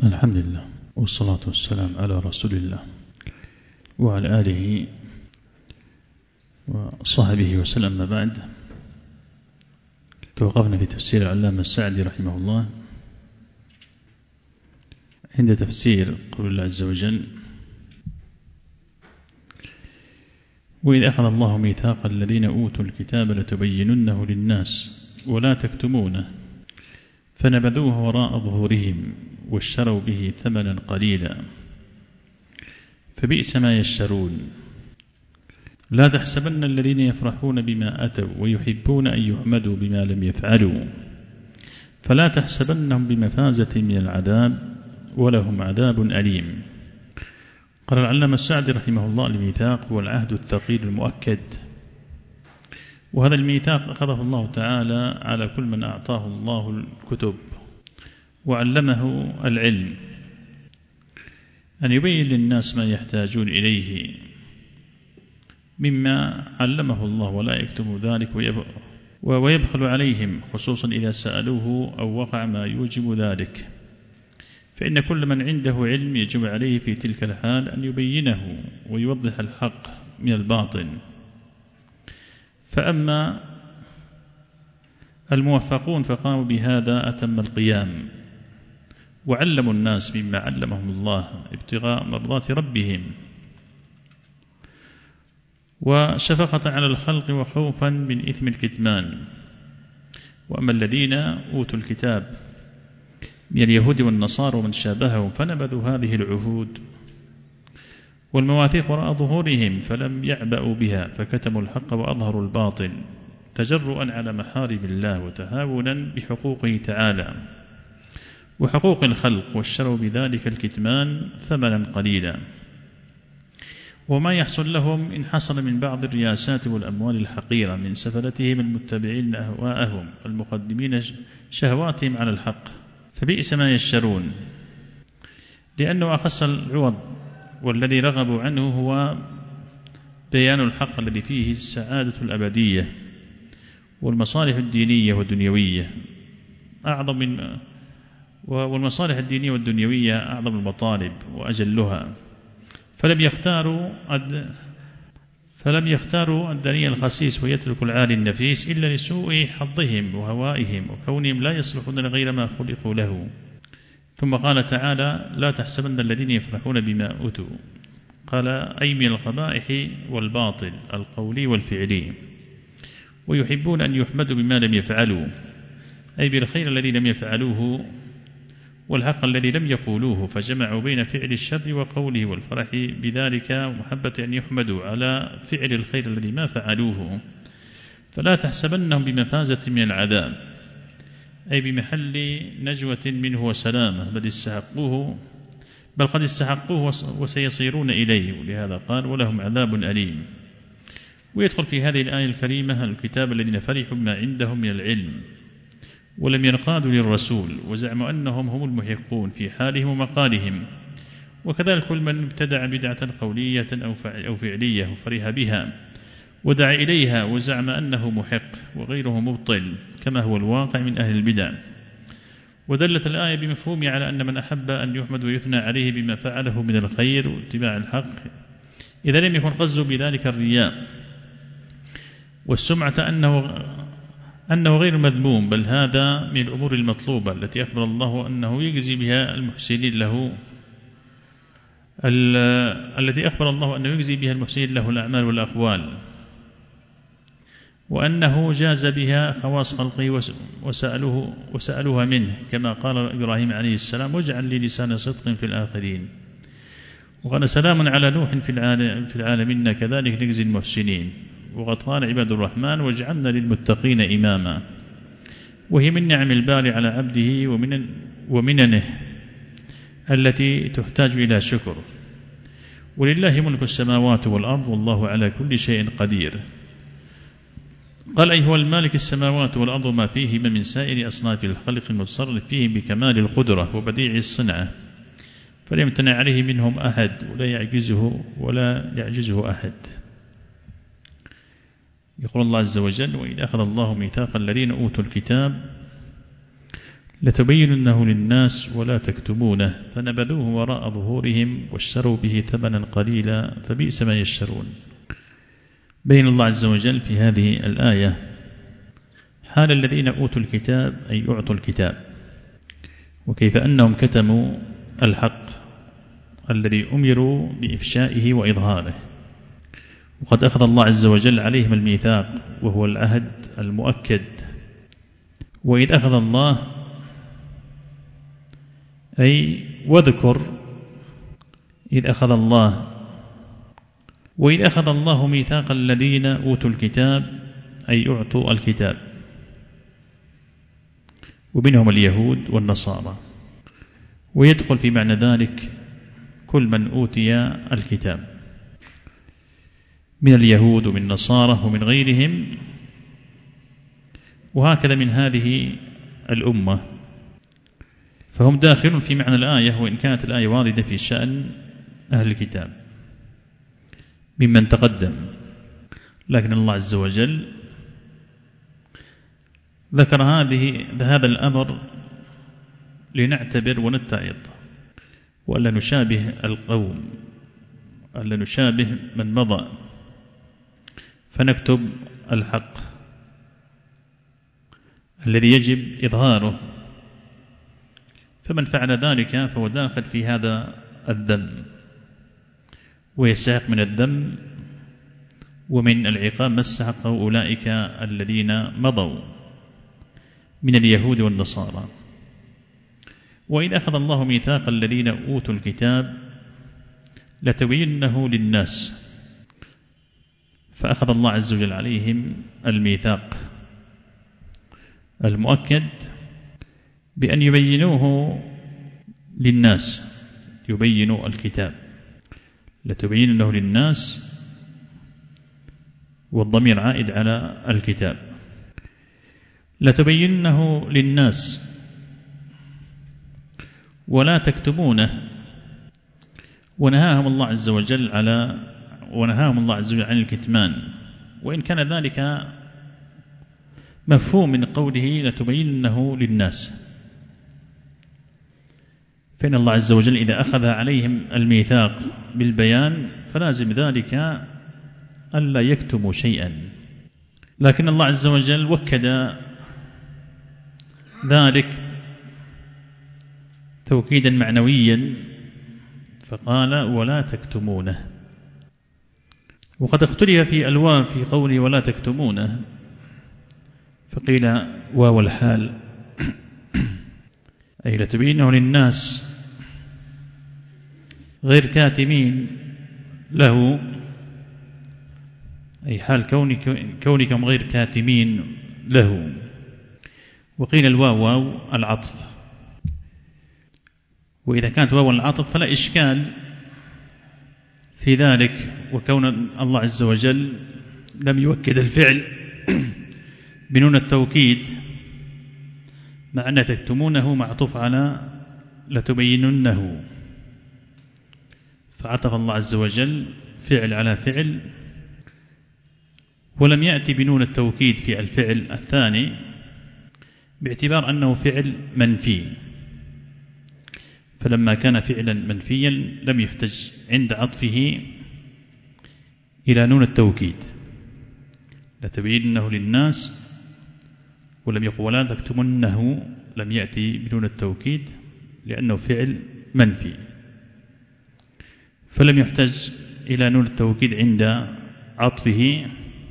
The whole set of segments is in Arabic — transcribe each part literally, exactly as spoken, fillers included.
الحمد لله والصلاة والسلام على رسول الله وعلى آله وصحبه وسلم. ما بعد، توقفنا في تفسير العلامة السعدي رحمه الله عند تفسير قول الله عز وجل: وإذ أخذ الله ميثاق الذين أوتوا الكتاب لتبيننه للناس ولا تكتمونه فنبذوه وراء ظهورهم واشتروا به ثمنا قليلا فبئس ما يشترون. لا تحسبن الذين يفرحون بما أتوا ويحبون أن يحمدوا بما لم يفعلوا فلا تحسبنهم بمفازة من العذاب ولهم عذاب أليم. قال العلامة السعدي رحمه الله: الميثاق هو العهد الثقيل المؤكد، وهذا الميثاق أخذه الله تعالى على كل من أعطاه الله الكتب وعلمه العلم أن يبين للناس ما يحتاجون إليه مما علمه الله ولا يكتم ذلك ويبخل عليهم، خصوصا إذا سألوه أو وقع ما يوجب ذلك، فإن كل من عنده علم يجب عليه في تلك الحال أن يبينه ويوضح الحق من الباطل. فأما الموفقون فقاموا بهذا أتم القيام وعلموا الناس مما علمهم الله ابتغاء مرضات ربهم وشفقة على الخلق وخوفا من إثم الكتمان. وأما الذين أوتوا الكتاب من اليهود والنصارى ومن شابههم فنبذوا هذه العهود والمواثيق وراء ظهورهم فلم يعبأوا بها فكتموا الحق وأظهروا الباطل تجرؤا على محارم الله وتهاونا بحقوقه تعالى وحقوق الخلق، واشتروا بذلك الكتمان ثمنا قليلا. وما يحصل لهم إن حصل من بعض الرياسات والأموال الحقيرة من سفلتهم المتبعين أهواءهم المقدمين شهواتهم على الحق فبئس ما يشترون، لأنه أخص العوض والذي رغبوا عنه هو بيان الحق الذي فيه السعادة الأبدية والمصالح الدينية والدنيوية أعظم من والمصالح الدينية والدنيوية أعظم المطالب وأجلها، فلم يختاروا فلم يختاروا الدنيا الخسيس ويتركوا العالي النفيس إلا لسوء حظهم وهوائهم وكونهم لا يصلحون لغير ما خلقوا له. ثم قال تعالى: لا تحسبن الذين يفرحون بما أوتوا، قال أي من القبائح والباطل القولي والفعلي، ويحبون أن يحمدوا بما لم يفعلوا، أي بالخير الذي لم يفعلوه والحق الذي لم يقولوه، فجمعوا بين فعل الشر وقوله والفرح بذلك ومحبة أن يحمدوا على فعل الخير الذي ما فعلوه. فلا تحسبنهم بمفازة من العذاب، أي بمحل نجوة منه وسلامة، بل استحقوه بل قد استحقوه وسيصيرون إليه، ولهذا قال: ولهم عذاب أليم. ويدخل في هذه الآية الكريمة الكتاب الذين فرحوا بما عندهم من العلم ولم ينقادوا للرسول وزعموا أنهم هم المحقون في حالهم ومقالهم، وكذلك كل من ابتدع بدعة قولية أو فعلية وفرح بها ودعا إليها وزعم أنه محق وغيره مبطل كما هو الواقع من أهل البدع. ودلت الآية بمفهوم على أن من أحب أن يحمد ويثنى عليه بما فعله من الخير واتباع الحق إذا لم يكن قصده بذلك الرياء والسمعة أنه أنه غير مذموم، بل هذا من الأمور المطلوبة التي أخبر الله أنه يجزي بها المحسنين له التي أخبر الله أنه يجزي بها المحسنين له الأعمال والأقوال، وأنه جاز بها خواص خلقه وسألوه وسألوها منه، كما قال إبراهيم عليه السلام: واجعل لي لسان صدق في الآخرين. وقال: سلام على نوح في العالمين كذلك نجزي المحسنين. وقد قال عباد الرحمن: واجعلنا للمتقين إماما. وهي من نعم الباري على عبده ومن ومننه التي تحتاج إلى شكر. ولله ملك السماوات والأرض والله على كل شيء قدير. قال: أي هو المالك السماوات والأرض وما فيهما من سائر أصناف الخلق المتصرف فيه بكمال القدرة وبديع الصنعة، فلا يمتنع عليه منهم أحد ولا يعجزه ولا يعجزه أحد. يقول الله عز وجل: وإذ أخذ الله ميثاق الذين أوتوا الكتاب لتبيننه للناس ولا تكتمونه فنبذوه وراء ظهورهم واشتروا به ثمنا قليلا فبئس ما يشترون. بين الله عز وجل في هذه الآية حال الذين أوتوا الكتاب أي أعطوا الكتاب، وكيف أنهم كتموا الحق الذي أمروا بإفشائه وإظهاره، وقد أخذ الله عز وجل عليهم الميثاق وهو العهد المؤكد. وإذ أخذ الله أي واذكر إذ أخذ الله وإذ أخذ الله ميثاق الذين أوتوا الكتاب أي أعطوا الكتاب، ومنهم اليهود والنصارى، ويدخل في معنى ذلك كل من أوتي الكتاب من اليهود ومن النصارى ومن غيرهم، وهكذا من هذه الأمة، فهم داخلون في معنى الآية، وإن كانت الآية واردة في شأن أهل الكتاب ممن تقدم، لكن الله عز وجل ذكر هذه هذا الأمر لنعتبر ونتعظ، وألا نشابه القوم، ألا نشابه من مضى، فنكتب الحق الذي يجب إظهاره، فمن فعل ذلك فهو داخل في هذا الذم ويستحق من الذم ومن العقاب ما استحقه أولئك الذين مضوا من اليهود والنصارى. وإذ أخذ الله ميثاق الذين أوتوا الكتاب لتبيننه للناس، فأخذ الله عز وجل عليهم الميثاق المؤكد بأن يبينوه للناس، يبينوا الكتاب، لتبيننه للناس، والضمير عائد على الكتاب، لتبيننه للناس ولا تكتمونه، ونهاهم الله عز وجل على ونهاهم الله عز وجل عن الكتمان، وإن كان ذلك مفهوم من قوله لتبيننه للناس، فإن الله عز وجل إذا أخذ عليهم الميثاق بالبيان فلازم ذلك ألا يكتموا شيئا، لكن الله عز وجل وكد ذلك توكيدا معنويا فقال ولا تكتمونه. وقد اختلف في الواو في قوله ولا تكتمونه، فقيل واو الحال أي لتبينه للناس غير كاتمين له، أي حال كونكم غير كاتمين له. وقيل الواو واو العطف، وإذا كانت واو العطف فلا إشكال في ذلك، وكون الله عز وجل لم يوكد الفعل بنون التوكيد مع أن تكتمونه معطوف على لتبيننه، فعطف الله عز وجل فعل على فعل، ولم يأتي بنون التوكيد في الفعل الثاني باعتبار أنه فعل منفي، فلما كان فعلا منفيا لم يحتج عند عطفه إلى نون التوكيد لتبيننه للناس، ولم يقل ولا تكتمنه، لم يأتي بنون التوكيد لأنه فعل منفي، فلم يحتج إلى نون التوكيد عند عطفه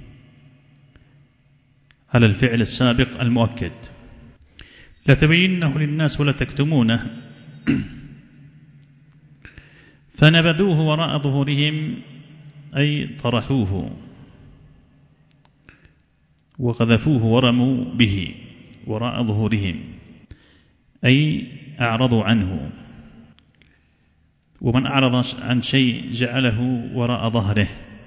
على الفعل السابق المؤكد. لتبيننه للناس ولا تكتمونه فنبذوه وراء ظهورهم أي طرحوه وقذفوه ورموا به وراء ظهورهم، أي أعرضوا عنه، ومن أعرض عن شيء جعله وراء ظهره،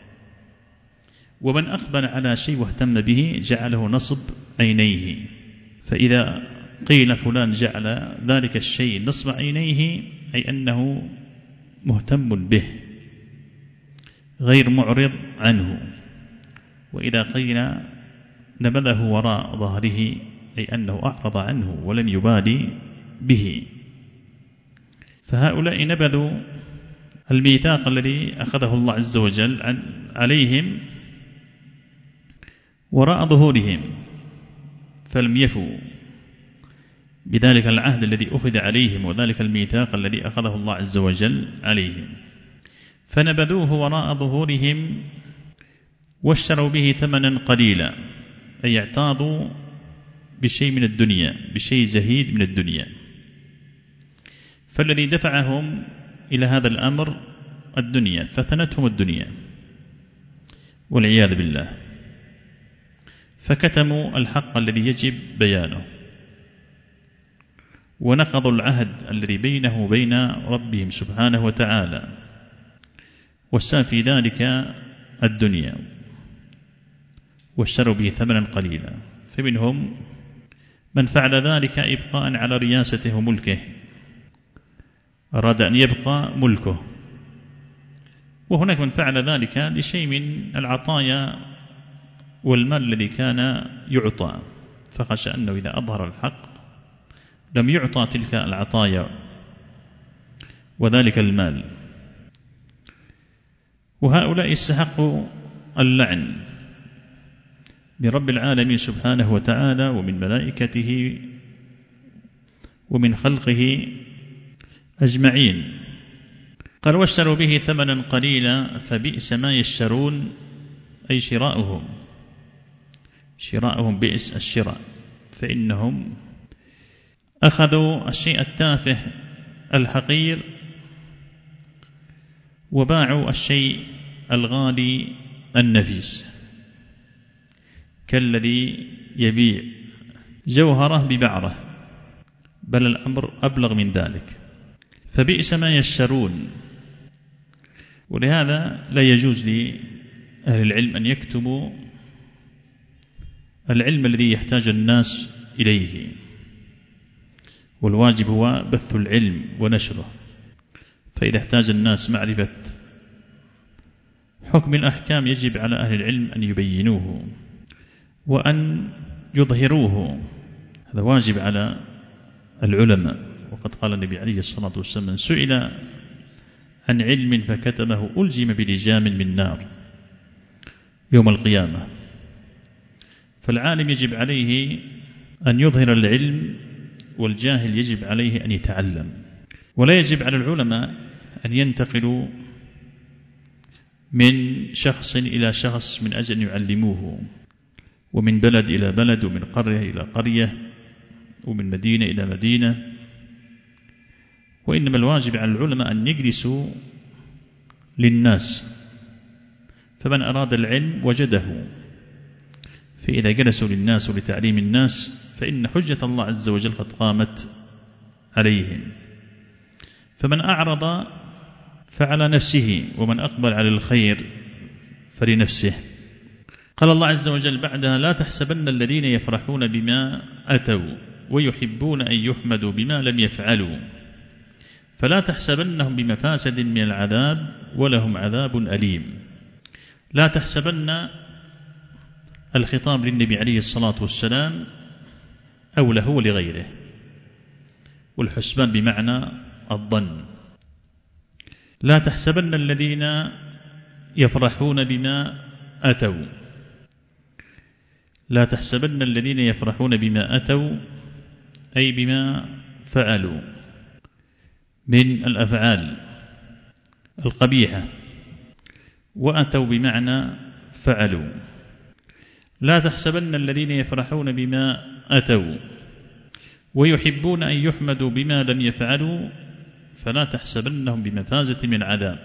ومن أقبل على شيء واهتم به جعله نصب عينيه. فإذا قيل فلان جعل ذلك الشيء نصب عينيه أي أنه مهتم به غير معرض عنه، وإذا قيل نبذه وراء ظهره أي أنه أعرض عنه ولم يبالي به. فهؤلاء نبذوا الميثاق الذي أخذه الله عز وجل عليهم وراء ظهورهم، فلم يفوا بذلك العهد الذي أخذ عليهم وذلك الميثاق الذي أخذه الله عز وجل عليهم، فنبذوه وراء ظهورهم واشتروا به ثمنا قليلا، أي اعتاضوا بشيء من الدنيا، بشيء زهيد من الدنيا. فالذي دفعهم إلى هذا الأمر الدنيا، فتنتهم الدنيا والعياذ بالله، فكتموا الحق الذي يجب بيانه، ونقضوا العهد الذي بينه وبين ربهم سبحانه وتعالى، والسبب في ذلك الدنيا، واشتروا به ثمنا قليلا. فمنهم من فعل ذلك إبقاء على رياسته وملكه، أراد أن يبقى ملكه، وهناك من فعل ذلك لشيء من العطايا والمال الذي كان يعطى، فخشى أنه إذا أظهر الحق لم يعطى تلك العطايا وذلك المال. وهؤلاء استحقوا اللعن من رب العالمين سبحانه وتعالى ومن ملائكته ومن خلقه أجمعين. قال واشتروا به ثمنا قليلا فبئس ما يشترون، أي شراؤهم، شراؤهم بئس الشراء، فإنهم أخذوا الشيء التافه الحقير وباعوا الشيء الغالي النفيس، كالذي يبيع جوهره ببعره، بل الأمر أبلغ من ذلك. فبئس ما يشترون. ولهذا لا يجوز لأهل العلم أن يكتموا العلم الذي يحتاج الناس إليه، والواجب هو بث العلم ونشره. فإذا احتاج الناس معرفة حكم الأحكام يجب على أهل العلم أن يبينوه وأن يظهروه، هذا واجب على العلماء. وقد قال النبي عليه الصلاة والسلام من سئل عن علم فكتمه ألزم بلجام من نار يوم القيامة. فالعالم يجب عليه أن يظهر العلم، والجاهل يجب عليه أن يتعلم. ولا يجب على العلماء أن ينتقلوا من شخص إلى شخص من أجل أن يعلموه، ومن بلد إلى بلد، ومن قرية إلى قرية، ومن مدينة إلى مدينة. وإنما الواجب على العلماء أن يجلسوا للناس، فمن أراد العلم وجده. فإذا جلسوا للناس ولتعليم الناس فإن حجة الله عز وجل قد قامت عليهم. فمن أعرض فعلى نفسه، ومن أقبل على الخير فلنفسه. قال الله عز وجل بعدها لا تحسبن الذين يفرحون بما أتوا ويحبون أن يحمدوا بما لم يفعلوا فلا تحسبنهم بمفاسد من العذاب ولهم عذاب أليم. لا تحسبن الخطاب للنبي عليه الصلاة والسلام أو له ولغيره، والحسبان بمعنى الظن. لا تحسبن الذين يفرحون بما أتوا، لا تحسبن الذين يفرحون بما أتوا أي بما فعلوا من الأفعال القبيحة، وأتوا بمعنى فعلوا. لا تحسبن الذين يفرحون بما أتوا ويحبون أن يحمدوا بما لم يفعلوا فلا تحسبنهم بمفازة من العذاب.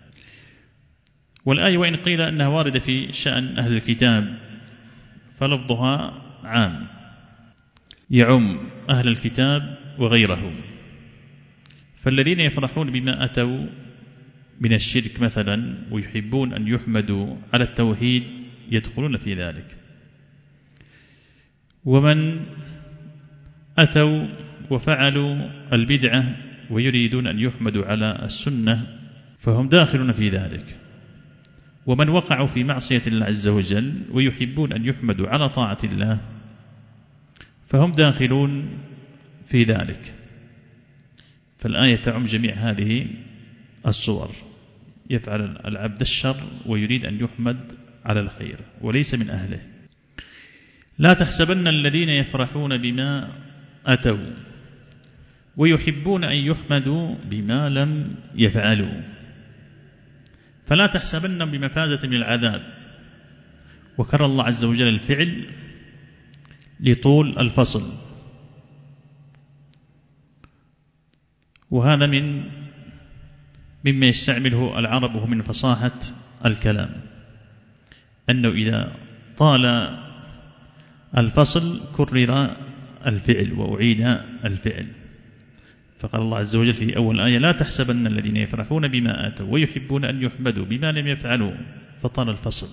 والآية وإن قيل أنها واردة في شأن أهل الكتاب فلفظها عام، يعم أهل الكتاب وغيرهم. فالذين يفرحون بما أتوا من الشرك مثلا ويحبون أن يحمدوا على التوحيد يدخلون في ذلك. ومن أتوا وفعلوا البدعة ويريدون أن يحمدوا على السنة فهم داخلون في ذلك. ومن وقعوا في معصية الله عز وجل ويحبون أن يحمدوا على طاعة الله فهم داخلون في ذلك. فالآية تعم جميع هذه الصور. يفعل العبد الشر ويريد أن يحمد على الخير وليس من أهله. لا تحسبن الذين يفرحون بما أتوا ويحبون أن يحمدوا بما لم يفعلوا، فلا تحسبن بمفازة من العذاب. وكرر الله عز وجل الفعل لطول الفصل، وهذا من مما يستعمله العرب وهو من فصاحة الكلام، أنه إذا طال الفصل كرر الفعل وأعيد الفعل. فقال الله عز وجل في أول آية: لا تحسبن الذين يفرحون بما آتوا ويحبون أن يحمدوا بما لم يفعلوا، فطال الفصل.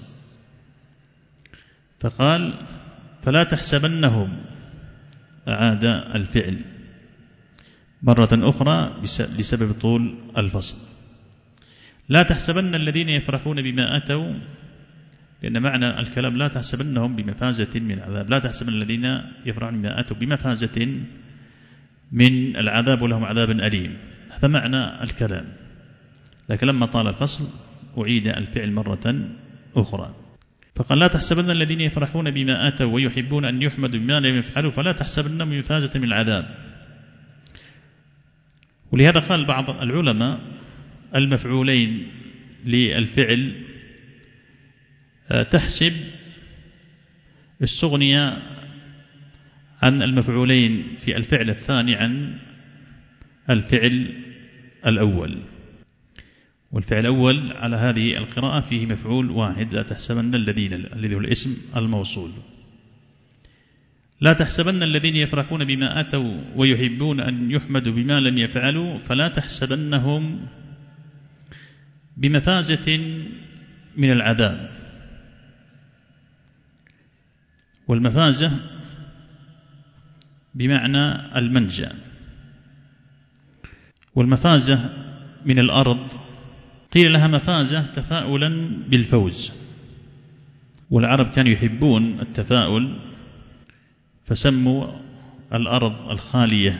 فقال: فلا تحسبنهم، أعاد الفعل مرة أخرى لسبب طول الفصل. لا تحسبن الذين يفرحون بما أتوا، لأن معنى الكلام لا تحسبنهم بمفازة من العذاب، لا تحسبن الذين يفرحون بما أتوا بمفازة من العذاب ولهم عذاب أليم، هذا معنى الكلام. لكن لما طال الفصل أعيد الفعل مرة أخرى. فقال: لا تحسبن الذين يفرحون بما آتوا ويحبون أن يحمدوا بما لم يفعلوا فلا تحسبنهم بمفازة من العذاب. ولهذا قال بعض العلماء: المفعولين للفعل تحسب استغني عن المفعولين في الفعل الثاني عن الفعل الأول، والفعل الأول على هذه القراءة فيه مفعول واحد: لا تحسبن الذين، الذي هو الاسم الموصول. لا تحسبن الذين يفرحون بما أتوا ويحبون أن يحمدوا بما لم يفعلوا فلا تحسبنهم بمفازة من العذاب. والمفازة بمعنى المنجى، والمفازة من الأرض قيل لها مفازة تفاؤلا بالفوز، والعرب كانوا يحبون التفاؤل فسموا الأرض الخالية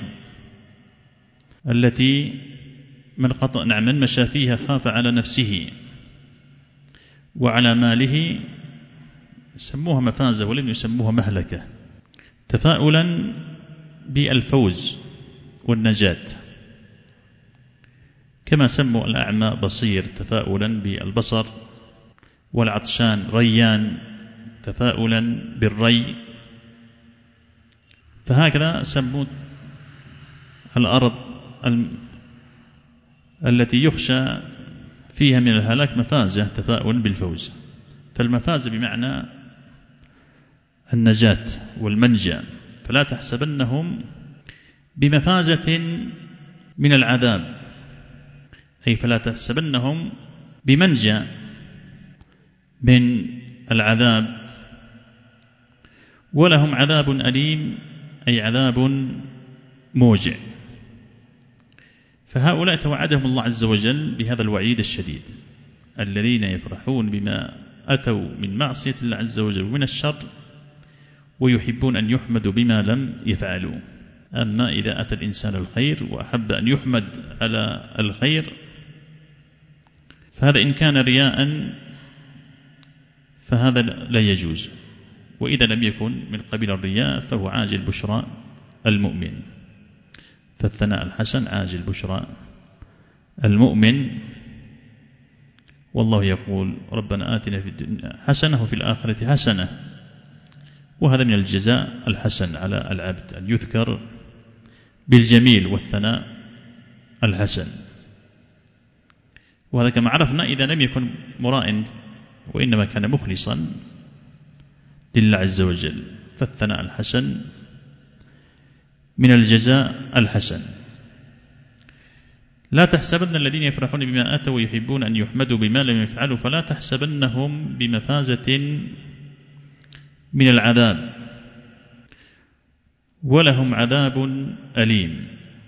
التي من قطع نعم من مشى فيها خاف على نفسه وعلى ماله، سموها مفازة ولم يسموها مهلكة، تفاؤلا بالفوز والنجاة، كما سموا الأعمى بصير تفاؤلا بالبصر، والعطشان ريان تفاؤلا بالري. فهكذا سموا الأرض التي يخشى فيها من الهلاك مفازة تفاؤلا بالفوز. فالمفازة بمعنى النجاة والمنجى. فلا تحسبنهم بمفازة من العذاب، أي فلا تحسبنهم بمنجى من العذاب، ولهم عذاب أليم أي عذاب موجع. فهؤلاء توعدهم الله عز وجل بهذا الوعيد الشديد: الذين يفرحون بما أتوا من معصية الله عز وجل ومن الشر ويحبون أن يحمدوا بما لم يفعلوا. أما إذا أتى الإنسان الخير وأحب أن يحمد على الخير فهذا إن كان رياء فهذا لا يجوز، وإذا لم يكن من قبيل الرياء فهو عاجل بشرى المؤمن. فالثناء الحسن عاجل بشرى المؤمن. والله يقول: ربنا آتنا في الدنيا حسنة وفي الآخرة حسنة. وهذا من الجزاء الحسن على العبد أن يذكر بالجميل والثناء الحسن. وهذا كما عرفنا إذا لم يكن مراء وإنما كان مخلصا لله عز وجل، فالثناء الحسن من الجزاء الحسن. لا تحسبن الذين يفرحون بما آتوا ويحبون أن يحمدوا بما لم يفعلوا فلا تحسبنهم بمفازة من العذاب ولهم عذاب أليم.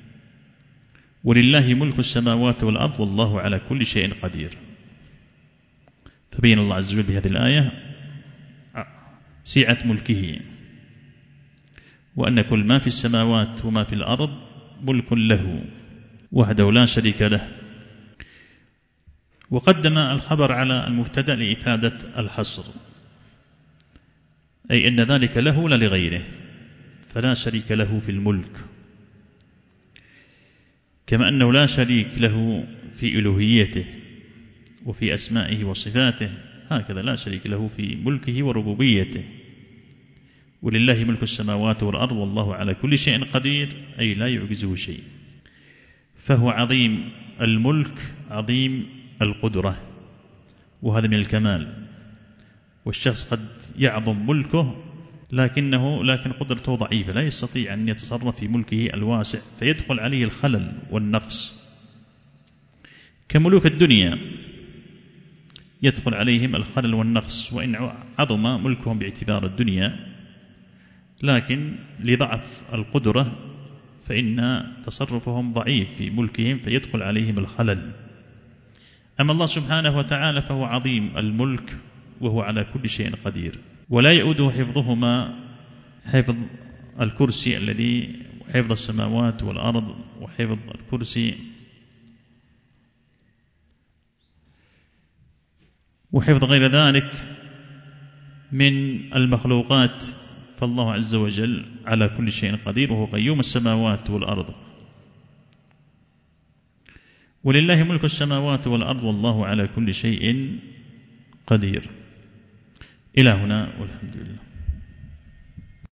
ولله ملك السماوات والأرض والله على كل شيء قدير. فبين الله عز وجل بهذه الآية سعة ملكه وأن كل ما في السماوات وما في الأرض ملك له وحده لا شريك له. وقدم الخبر على المبتدأ لإفادة الحصر، أي أن ذلك له لا لغيره، فلا شريك له في الملك، كما أنه لا شريك له في ألوهيته وفي أسمائه وصفاته، هكذا لا شريك له في ملكه وربوبيته. ولله ملك السماوات والأرض والله على كل شيء قدير، أي لا يعجزه شيء. فهو عظيم الملك عظيم القدرة، وهذا من الكمال. والشخص قد يعظم ملكه لكنه لكن قدرته ضعيفة، لا يستطيع أن يتصرف في ملكه الواسع، فيدخل عليه الخلل والنقص. كملوك الدنيا يدخل عليهم الخلل والنقص، وإن عظم ملكهم باعتبار الدنيا، لكن لضعف القدرة فإن تصرفهم ضعيف في ملكهم فيدخل عليهم الخلل. أما الله سبحانه وتعالى فهو عظيم الملك وهو على كل شيء قدير، ولا يؤوده حفظهما، حفظ الكرسي الذي حفظ السماوات والأرض وحفظ الكرسي وحفظ غير ذلك من المخلوقات، فالله عز وجل على كل شيء قدير وهو قيوم السماوات والأرض. ولله ملك السماوات والأرض والله على كل شيء قدير. إلى هنا والحمد لله.